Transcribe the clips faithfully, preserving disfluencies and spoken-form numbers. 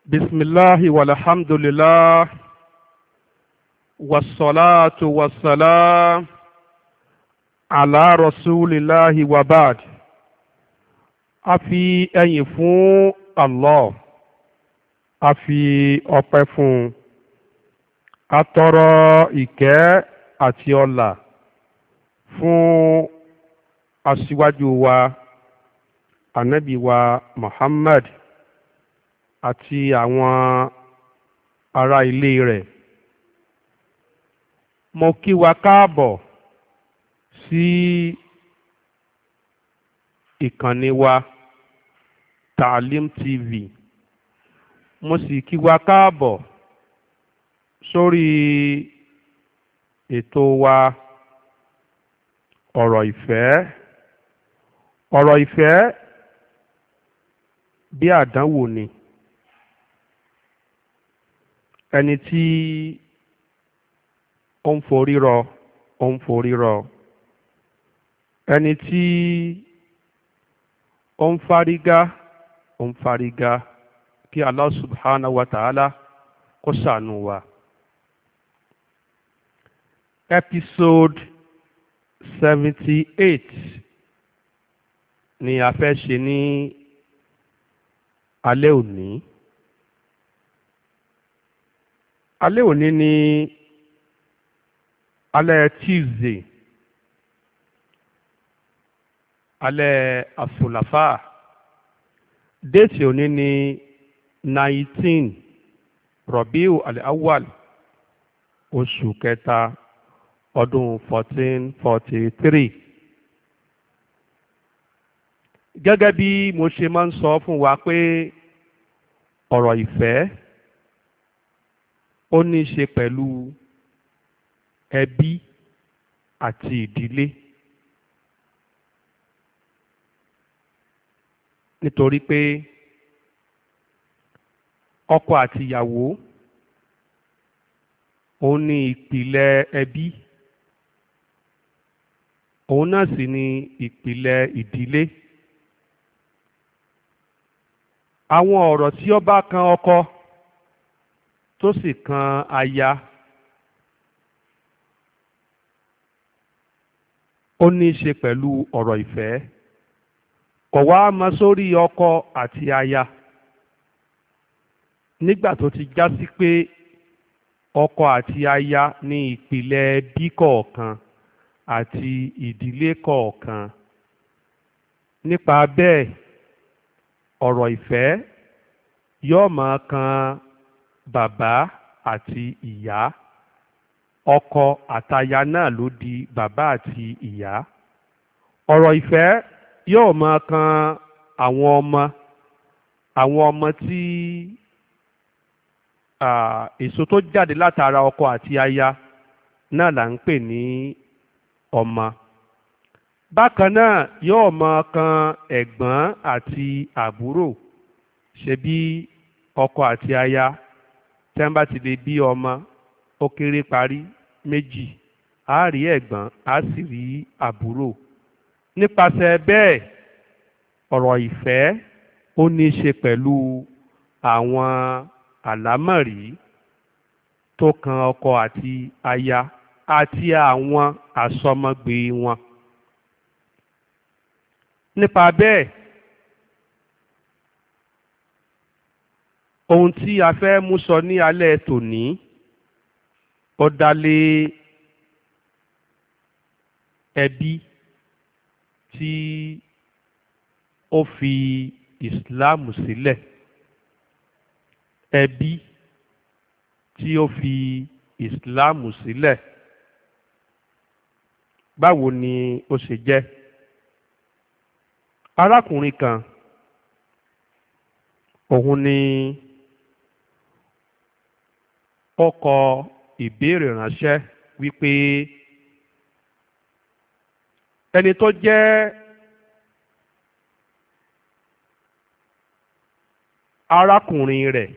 بسم الله والحمد لله والصلاة والسلام على رسول الله وبعد. A fi ẹyìn fún Allah, a fi ọpẹ́ fún, a tọrọ ìkẹ́ àti ọlà fún aṣíwájú wa ànábì wa Muhammad àti àwọn ará ilé rẹ̀. Mo kí wa káàbọ̀ sí ìkànnì wa Taalim T V. Mo sì kí wa káàbọ̀ sórí ètò wa ọ̀rọ̀ ìfẹ́. Ọ̀rọ̀ ìfẹ́ bí àdánwò ni. Ẹni tí ó ń forí rọ ó ń forí rọ, ẹni tí ó ń fárígá ó ń fárígá, kí Allah subhanahu wa ta'ala kó ṣàánú wa. Episode seventy eight ni a fẹ́ ṣe ní alẹ́ òní. Alẹ́ òní ni alẹ́ Tuesday, alẹ́ asùlàfà. Déètì òní ni nineteen Rọ̀bíù al-Awwal, oṣù kẹta ọdún fourteen forty three. Gẹ́gẹ́ bí mo ṣe máa ń sọ fún wa pé ọ̀rọ̀ ìfẹ́ ó ní í ṣe pẹ̀lú ẹbí àti ìdílé. Nítorí pé ọkọ àti ìyàwó òun ni ìpìlẹ̀ ẹbí, òun náà sì ni ìpìlẹ̀ ìdílé. Àwọn ọ̀rọ̀ tí ó bá kan ọkọ tó sì kan aya, ó ní í ṣe pẹ̀lú ọ̀rọ̀ ìfẹ́. Kò wá mọ sórí ọkọ àti aya nígbà tó ti já sí pé ọkọ àti aya ní ìpìlẹ̀ ẹbí kọ̀ọ̀kan àti ìdílé kọ̀ọ̀kan. Nípa bẹ́ẹ̀, ọ̀rọ̀ ìfẹ́ yóò máa kan bàbá àti ìyá. Ọkọ àtaya náà ló di bàbá àti ìyá. Ọ̀rọ̀ ìfẹ́ yóò máa kan àwọn ọmọ, àwọn ọmọ tí èso tó jáde látara ọkọ àti aya náà là ń pè ní ọmọ. Bákan náà yóò máa kan ẹ̀gbọ́n àti àbúrò. Ṣebí ọkọ àti aya tí wọ́n bá ti lè bí ọmọ ó kéré parí méjì, á rí ẹ̀gbọ́n á sì rí àbúrò. Nípasẹ̀ bẹ́ẹ̀, ọ̀rọ̀ ìfẹ́ ó ní í ṣe pẹ̀lú àwọn àlámọ̀rí tó kan ọkọ àti aya àti àwọn àsọmọgbé wọn. Nípa bẹ́ẹ̀, ohun tí a fẹ́ mú sọ ní alẹ́ tòní ó dá lé ẹbí tí ó fi ìsìláàmù sílẹ̀. Ẹbí tí ó fi ìsìláàmù sílẹ̀. Báwo ni ó ṣe jẹ́? Arákùnrin kan, òun ni ó kọ ìbéèrè ránṣẹ́ wípé ẹni tó jẹ́ arákùnrin rẹ̀,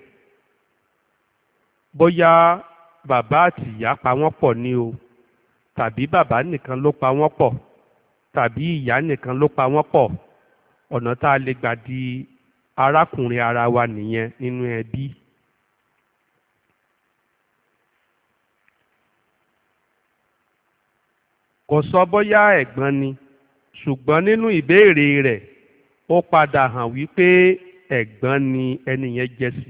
bóyá bàbá àti ìyá pa wọ́n pọ̀ ni o, tàbí bàbá nìkan ló pa wọ́n pọ̀, tàbí ìyá nìkan ló pa wọ́n pọ̀, ọ̀nà tá a lè gbà di arákùnrin ara wa nìyẹn nínú ẹbí. Kò sọ bóyá ẹ̀gbọ́n ni, ṣùgbọ́n nínú ìbéèrè rẹ̀ ó padà hàn wípé ẹ̀gbọ́n ni ẹni yẹn jẹ́ sí.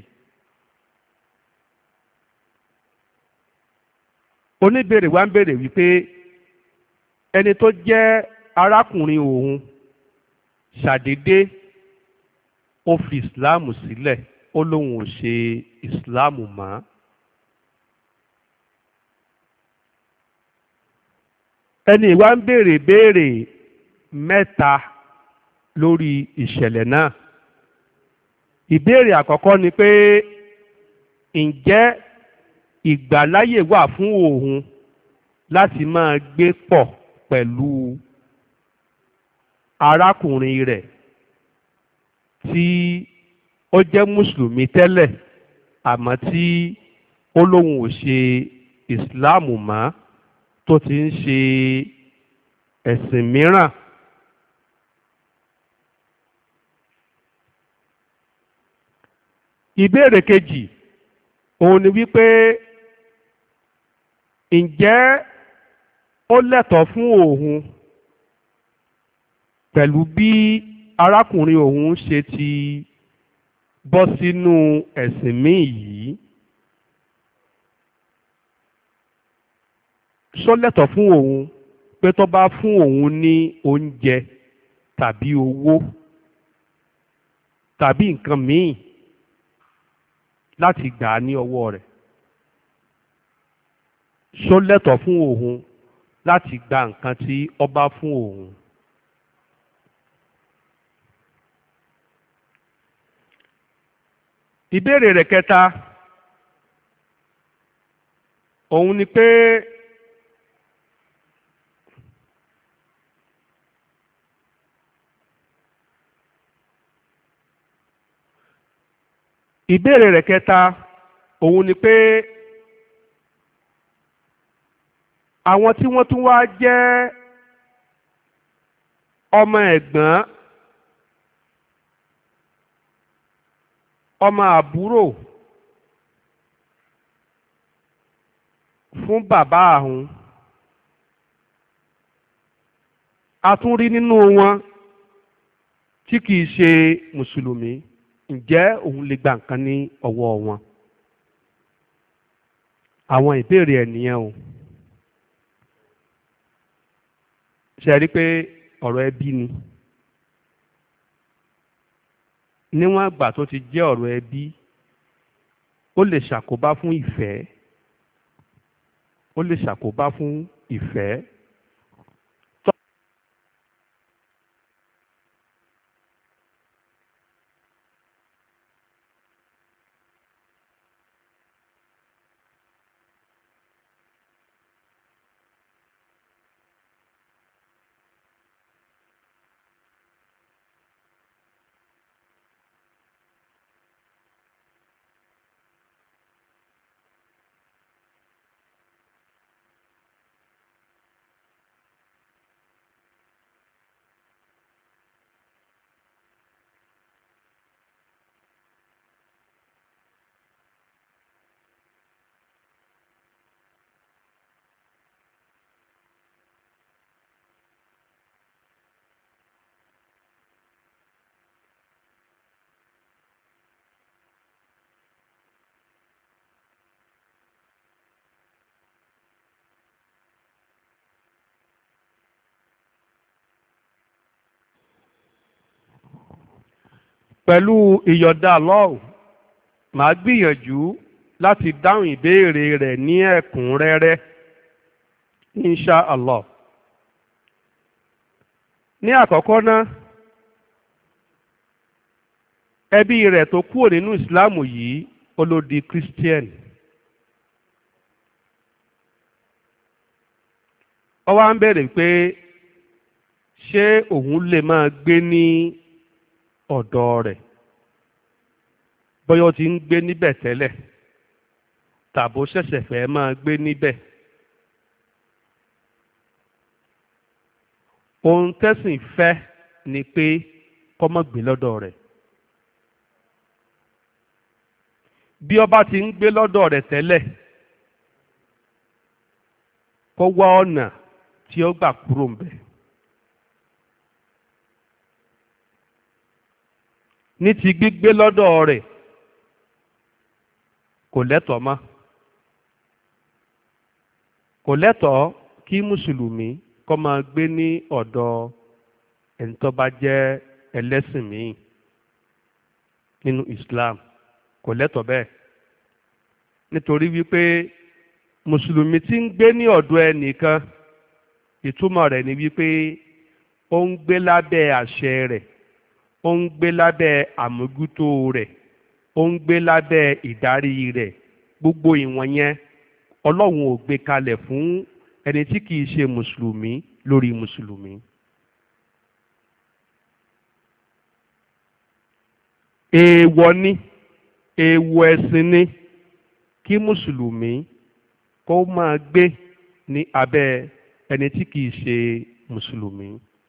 Oníbèrè wa ń béèrè wípé ẹni tó jẹ́ arákùnrin òun ṣàdédé ó fi ìsìláàmù sílẹ̀, ó lóun ò ṣe ìsìláàmù mọ́. Ẹni wa ń béèrè béèrè mẹ́ta lórí ìṣẹ̀lẹ̀ náà. Ìbéèrè àkọ́kọ́ ni pé ǹjẹ́ ìgbàláyè wà fún òun láti máa gbé pọ̀ pẹ̀lú arákùnrin rẹ̀ tí ó jẹ́ mùsùlùmí tẹ́lẹ̀ àmọ́ tí ó lóun ò ṣe ìsìláàmù mọ́ tó ti ń ṣe ẹ̀sìn mìíràn. Ìbéèrè kejì òun ni wípé ǹjẹ́ ó lẹ́tọ̀ọ́ fún òun pẹ̀lú bí arákùnrin òun ṣe ti bọ́ sínú ẹ̀sìn míì yìí, ṣó lẹ́tọ̀ọ́ fún òun pé tó bá fún òun ní oúnjẹ tàbí owó tàbí nǹkan míì láti gbà á ní ọwọ́ rẹ̀, ṣó lẹ́tọ̀ọ́ fún òun láti gba nǹkan tí ó bá fún òun. Ìbéèrè rẹ̀ kẹta òun ni pé ìbéèrè rẹ̀ kẹta òun ni pé àwọn tí wọ́n tún wá jẹ́ ọmọ ẹ̀gbọ́n, ọmọ àbúrò fún bàbá àwọn, a tún rí nínú wọn tí kìí ṣe mùsùlùmí, ǹjẹ́ òun lè gba nǹkan ní ọwọ́ wọn? Àwọn ìbéèrè ẹ̀ nìyẹn o. Ṣé ẹ rí pé ọ̀rọ̀ ẹbí ni? Níwọ̀n àgbà tó ti jẹ́ ọ̀rọ̀ ẹbí, ó lè ṣàkóbá fún ìfẹ́, ó lè ṣàkóbá fún ìfẹ́. Pẹ̀lú ìyọ̀ǹda Allah, màá gbìyànjú láti dáhùn ìbéèrè rẹ̀ ní ẹ̀kúnrẹ́rẹ́, insha Allah. Ní àkọ́kọ́ náà, ẹbí rẹ̀ tó kúrò nínú ìsìláàmù yìí ó ló di Christian. Ó wá ń béèrè pé ṣé òun lè máa gbé ní ọ̀dọ̀ rẹ̀, bóyá ó ti ń gbé níbẹ̀ tẹ́lẹ̀ tàbó ṣẹ̀ṣẹ̀ fẹ́ máa gbé níbẹ̀. Ohun tẹ́sìn fẹ́ ni pé kó má gbé lọ́dọ̀ rẹ̀. bí ó bá ti ń gbé lọ́dọ̀ rẹ̀ tẹ́lẹ̀ kó wá ọ̀nà tí ó gbà kúrò ńbẹ̀. ní ti gbígbé lọ́dọ̀ rẹ̀ kò lẹ́tọ̀ọ́ mọ́ kò lẹ́tọ̀ọ́ kí mùsùlùmí kó máa gbé ní ọ̀dọ̀ ẹni tó bá jẹ́ ẹlẹ́sìn míì nínú Islam kò lẹ́tọ̀ọ́ bẹ́ẹ̀ nítorí wípé mùsùlùmí tí ń gbé ní ọ̀dọ̀ ẹnìkan ìtumọ̀ rẹ̀ ni wípé ó ń gbé lábẹ́ àṣẹ rẹ̀ ó ń gbé lábẹ́ àmójútó rẹ̀ ó ń gbé lábẹ́ ìdarí rẹ̀ gbogbo ìwọ̀n yẹn ọlọ́run ò gbé kalẹ̀ fún ẹni tí kìí ṣe mùsùlùmí lórí mùsùlùmí. èèwọ̀ ni èèwọ̀ ẹ̀sìn ni kí mùsùlùmí kó máa gbé ní abẹ́ ẹni tí kìí ṣe mùsùlùmí.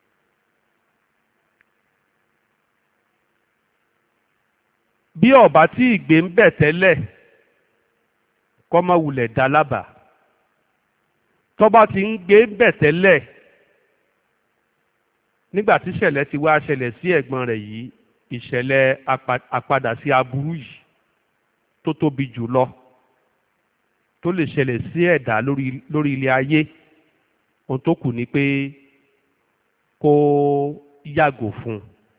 bí ó bá tí ìgbé ń bẹ̀ tẹ́lẹ̀ kó má wulẹ̀ dá lábàá tó bá ti ń gbé ń bẹ̀ tẹ́lẹ̀ nígbà tí ìṣẹ̀lẹ̀ ti wá ṣẹlẹ̀ sí ẹ̀gbọ́n rẹ̀ yìí ìṣẹ̀lẹ̀ àpadà sí aburú yìí tó tóbi jù lọ tó lè ṣẹlẹ̀ sí ẹ̀dá lórí lórí ilé ayé ohun tó kù ni pé kó yàgò fún un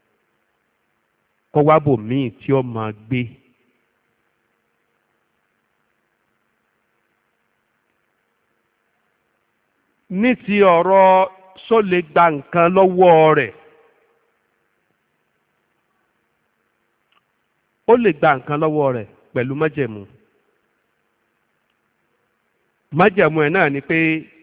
kó wá bòmíì tí ó máa gbé. ní ti ọ̀rọ̀ só lè gba nǹkan lọ́wọ́ rẹ̀ ó lè gba nǹkan lọ́wọ́ rẹ̀ pẹ̀lú májẹ̀mú májẹ̀mú ẹ̀ náà ni pé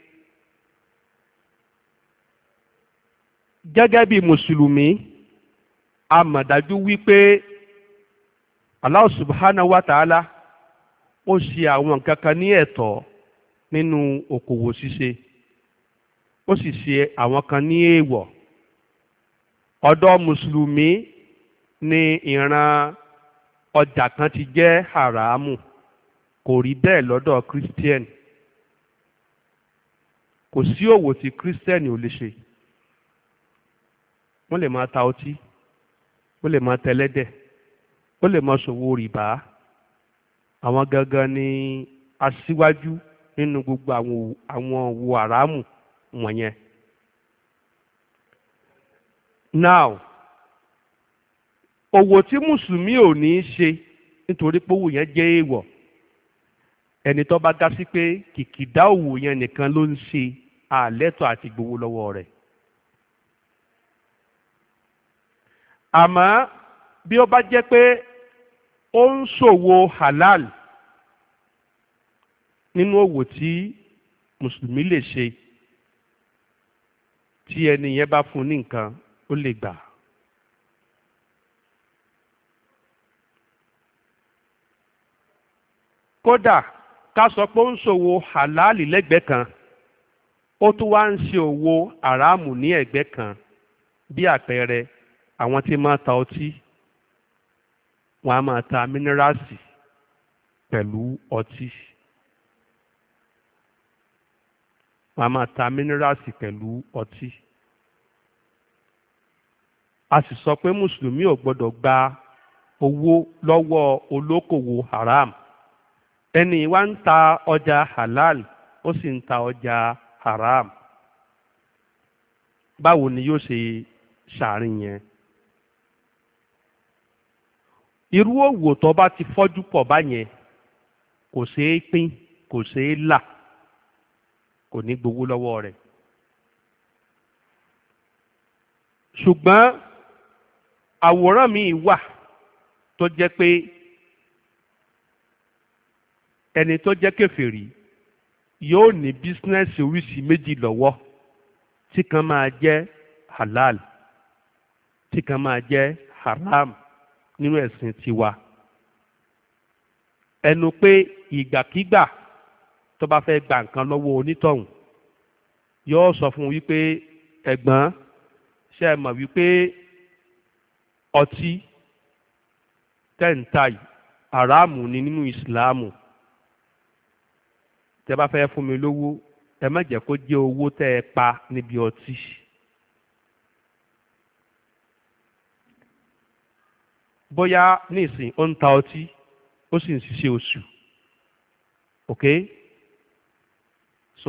gẹ́gẹ́ bí mùsùlùmí a mọ̀ dájú wípé Allah subhanahu wa ta'ala ó ṣe àwọn nǹkan kan ní ẹ̀tọ́ nínú òkòwò ṣíṣe ó sì ṣe àwọn kan ní èèwọ̀ ọ̀dọ̀ mùsùlùmí ni ìran ọjà kan ti jẹ́ haramu kò rí bẹ́ẹ̀ lọ́dọ̀ christian kò sí òwò tí christian ò lè ṣe wọ́n lè máa ta ọtí wọ́n lè máa tẹlẹ́dẹ̀ wọ́n lè máa ṣòwò rìbá àwọn gangan ni aṣíwájú nínú gbogbo àwọn àwọn òwò haramu wọ̀nyẹn. now òwò tí mùsùlùmí ò ní í ṣe nítorí pé òwò yẹn jẹ́ èèwọ̀ ẹni tó bá dá sí pé kìkìdá òwò yẹn nìkan ló ń ṣe àlẹ́tọ̀ àti gbowó lọ́wọ́ rẹ̀. àmọ́ bí ó bá jẹ́ pé ó ń ṣòwò halal nínú òwò tí mùsùlùmí lè ṣe tí ẹni yẹn bá fún ní nǹkan ó lè gbà. kódà ká sọ pé ó ń ṣòwò halali lẹ́gbẹ̀ẹ́ kan ó tún wá ń ṣe òwò àràmù ní ẹ̀gbẹ́ kan bí àpẹẹrẹ àwọn tí máa ta ọtí wọ́n á máa ta mínírààsì pẹ̀lú ọtí wọ́n á máa ta mínírààsì pẹ̀lú ọtí a sì sọ pé mùsùlùmí ò gbọ́dọ̀ gba owó lọ́wọ́ olókòwò haram ẹni wá ń ta ọjà halal ó sì ń ta ọjà haram báwo ni yóò ṣe ṣàárín yẹn. irú òwò tó bá ti fọ́jú pọ̀ báyẹn kò ṣeé pín kò ṣeé là kò ní gbowó lọ́wọ́ rẹ̀. ṣùgbọ́n àwòrán mi wà tó jẹ́ pé ẹni tó jẹ́ kèfèrí yóò ní bísínẹ́sì oríṣi méjì lọ́wọ́ tí kan máa jẹ́ halal tí kan máa jẹ́ haram nínú ẹ̀sìn tiwa ẹnu pé ìgbàkígbà tó bá fẹ́ gba nǹkan lọ́wọ́ onítọ̀hún yóò sọ fún un wípé ẹ̀gbọ́n ṣe é mọ̀ wípé ọtí tẹ́ǹtà yìí haramu ni nínú ìsìláàmù. Tẹ́ bá fẹ́ fún mi lówó ẹ má jẹ́ kó jẹ́ owó tẹ́ ẹ pa níbi ọtí. Bóyá nísìn ó ń ta ọtí ó sì ń ṣiṣẹ́ oṣù. Okay? So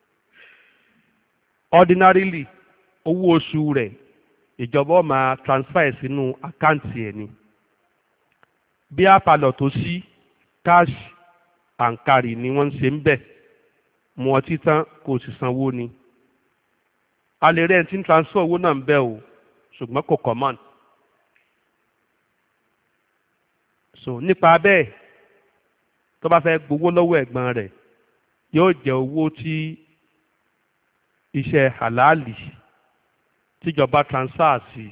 ordinarily owó oṣù rẹ̀ ìjọba ó máa transfer sínú àkáǹtì ẹ̀ ni. Bí apalọ̀ tó sí cash and carry ni wọ́n ń ṣe ń bẹ̀, mu ọtí tán kò sì sanwó ni. A lè rẹ́ ẹni tí ń transfer owó náà ń bẹ̀ o ṣùgbọ́n kò common. So nípa bẹ́ẹ̀ tó bá fẹ́ gbowó lọ́wọ́ ẹ̀gbọ́n rẹ̀ yóò jẹ́ owó tí iṣẹ́ halali tíjọba transfer sí.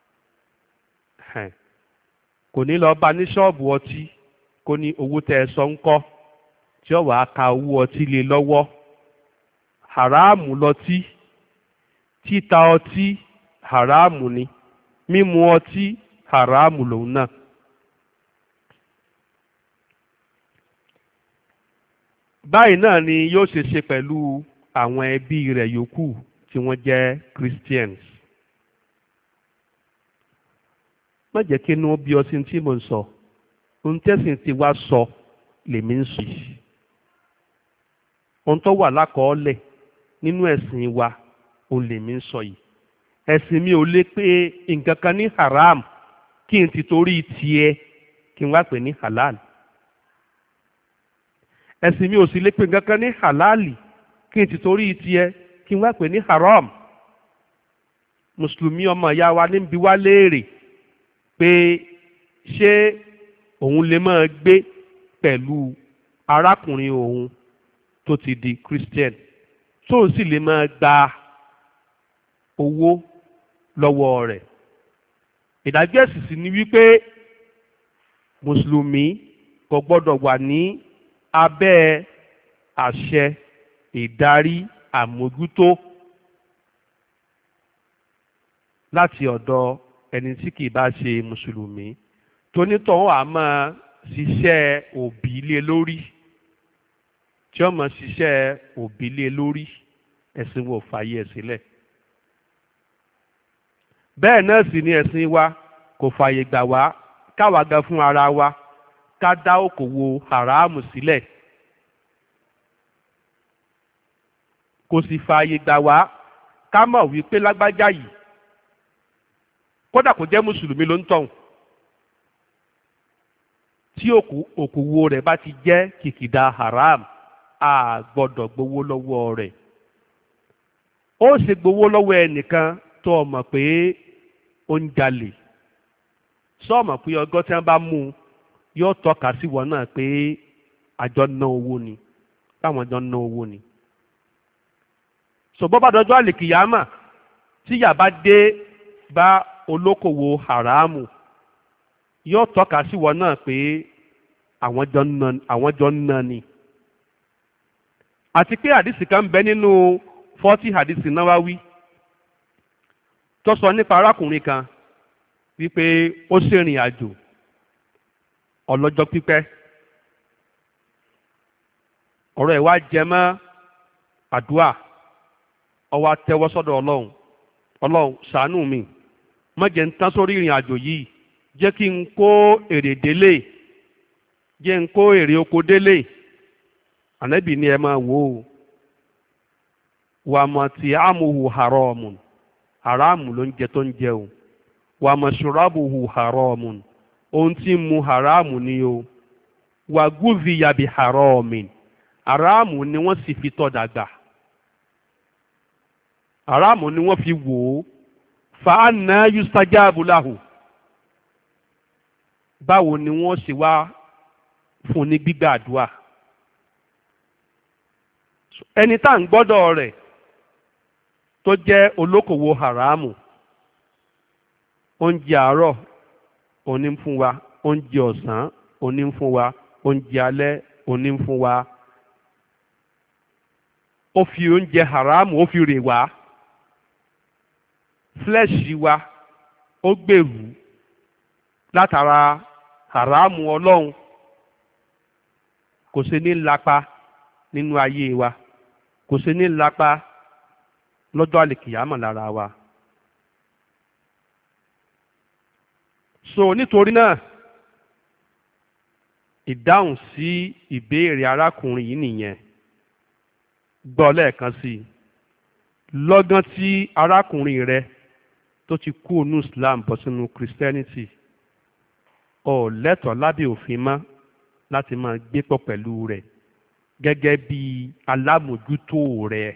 Kò ní lọ bá ní ṣọ́ọ̀bù ọtí kó ní owó tẹ́ ẹ sọ ń kọ́ tí ó wàá ka owó ọtí lé lọ́wọ́. Haramu lọtí, títa ọtí haramu ni, mímu ọtí haramu lòun náà. Báyìí náà ni yóò ṣe ṣe pẹ̀lú àwọn ẹbí rẹ̀ yòókù tí wọ́n jẹ́ Christians. Má jẹ́ kí inú bí ọtí tí mo ń sọ ohun tẹ́sìn ti wá sọ lèmi ń sọ yìí. Ohun tó wà lákọọ́lẹ̀ nínú ẹ̀sìn wa òun lèmi ń sọ yìí. Ẹ̀sìn mi ò lè pé nǹkan kan ní haram kí n ti torí tiẹ̀ kí n wá pè ní halal. Ẹ̀sìn mi ò sì lè pè nǹkan kan ní halali kí n ti torí tiẹ̀ kí n wá pè ní haram. Mùsùlùmí ọmọ ìyá wa ní bi wá léèrè pé ṣé òun lè máa gbé pẹ̀lú arákùnrin òun tó ti di Christian tó sì lè máa gba owó lọ́wọ́ rẹ̀. Ìdájọ́ ẹ̀sìn sì ni wípé mùsùlùmí kò gbọ́dọ̀ wà ní abẹ́ àṣẹ ìdarí àmójútó láti ọ̀dọ̀ ẹni tí kìí bá ṣe mùsùlùmí tónítọ̀hún á máa ṣiṣẹ́ òbí lé lórí tí ó máa ṣiṣẹ́ òbí lé lórí. Ẹ̀sìn wo fààyè ẹ̀ sílẹ̀. Bẹ́ẹ̀ náà sì ni ẹ̀sìn wa kò fààyè gbà wá káwa gan fún ara wa ká dá òkòwò haramu sílẹ̀. Kò sì fààyè gbà wá ká mọ̀ wípé lágbájá yìí kódà kò jẹ́ mùsùlùmí ló ń tọ̀hún tí òkòwò rẹ̀ bá ti jẹ́ kìkìdá haram a gbọ́dọ̀ gbowó lọ́wọ́ rẹ̀. Ó ṣe gbowó lọ́wọ́ ẹnìkan tó o mọ̀ pé ó ń jalè sọ́ọ̀mọ̀ pé ọgọ́ tí wọ́n bá mú un yóò tọ́ka sí wọn náà pé àjọ ná owó ni báwọn jọ ná owó ni. Ṣùgbọ́n bá dọjọ́ àlèkìyámà tí ìyà bá dé bá olókòwò haramu yóò tọ́ka sí wọn náà pé àwọn jọ ń ná ni. Àti pé àdìsí kan ń bẹ nínú fọ́tí àdìsí Nawawi tó sọ nípa arákùnrin kan wípé ó ṣèrìn àjò ọlọ́jọ́ pípẹ́. Ọ̀rọ̀ ẹ̀ wá jẹ mọ́ àdúà ó wá tẹ́wọ́ sọ́dọ̀ Ọlọ́run. Ọlọ́run ṣàánú mi má jẹ́ ń tán sórí ìrìn àjò yìí jẹ́ kí n kó èrè délé jẹ́ n kó èrè oko délé. Ànábì ni ẹ máa wò ó wà mọ̀ tí àmùhù haramun haramu ló ń jẹ tó ń jẹ o wà mọ̀ ṣùrábùhù haramun ohun tí ń mu haramu ni o wà gúvi yàbí haramin haramu ni wọ́n sì fi tọ́ dàgbà haramu ni wọ́n fi wò ó fa anna yustajabu lahu báwo ni wọ́n sì wá fún ní gbígbàdúà. Ẹni tá ń gbọ́dọ̀ rẹ̀ tó jẹ́ olókòwò haramu oúnjẹ àárọ̀ òní ń fún wa oúnjẹ ọ̀sán òní ń fún wa oúnjẹ alẹ́ òní ń fún wa ó fi oúnjẹ haramu ó fi rè wá flẹ́ṣì wa ó gbèrú látara haramu ọlọ́run kò ṣe ní lápa nínú ayé wa, kò ṣe ní lápa lọ́jọ́ àlèkìyámọ̀ lára wa. so nítorí náà ìdáhùn sí ìbéèrè arákùnrin yìí nìyẹn. gbọ́ lẹ́ẹ̀kan sí i lọ́gán tí arákùnrin rẹ tó ti kú ònú Islam bọ́ sínú Christianity ò lẹ́tọ̀ọ́ lábẹ́ òfin mọ́ láti máa gbé pọ̀ pẹ̀lú rẹ̀ gẹ́gẹ́ bí alámòjútó rẹ̀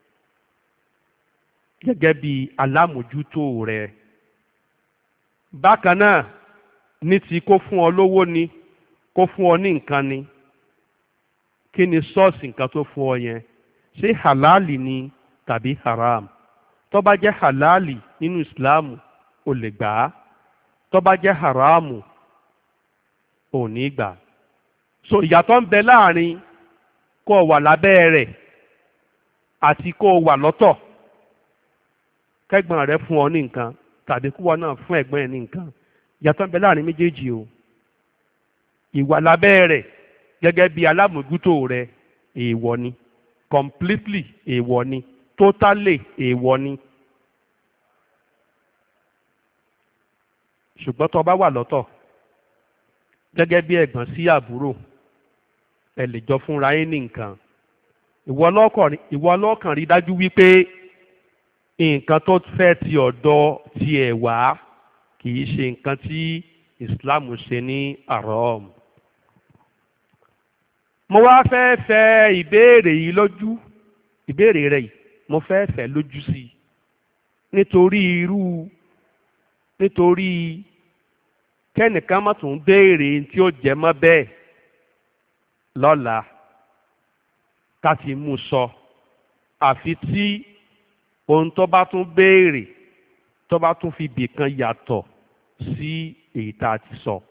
gẹ́gẹ́ bí alámòjútó rẹ̀. bákan náà ní ti kó fún ọ lówó ni kó fún ọ ní nǹkan ni, kí ni sọ́ọ̀sì nǹkan tó fún ọ yẹn, ṣé halali ni tàbí haram? tó bá jẹ́ halali nínú ìsìláàmù o lè gbà á, tó bá jẹ́ haramu ò ní gbà. so ìyàtọ̀ ń bẹ láàrin kó o wà lábẹ́ rẹ̀ àti kó o wà lọ́tọ̀, kẹ́gbọ́n rẹ̀ fún ọ ní nǹkan tàbí kúwọ náà fún ẹ̀gbọ́n ẹ̀ ní nǹkan. ìyàtọ̀ ń bẹ láàrin méjèèjì o. ìwà lábẹ́ rẹ̀ gẹ́gẹ́ bí alámòjútó rẹ̀ èèwọ̀ ni, completely èèwọ̀ ni, totally èèwọ̀ ni. ṣùgbọ́n tó bá wà lọ́tọ̀ gẹ́gẹ́ bí ẹ̀gbọ́n sí àbúrò ẹ lè jọ fúnra yín ní nǹkan. ìwọ lọ́kàn rí dájú wípé nǹkan tó fẹ́ ti ọ̀dọ̀ tiẹ̀ wá kì í ṣe nǹkan tí Islam ṣe ní haram. mo wá fẹ́ fẹ́ ìbéèrè yìí lójú ìbéèrè rẹ̀ yìí mo fẹ́ fẹ́ lójú sí i nítorí irú nítorí kẹ́nìkan má tún béèrè tí ó jẹ mọ́ bẹ́ẹ̀ lọ́la ká ti mú sọ, àfi tí ohun tó bá tún béèrè tó bá tún fi bìkan yàtọ̀ sí èyí tá a ti sọ.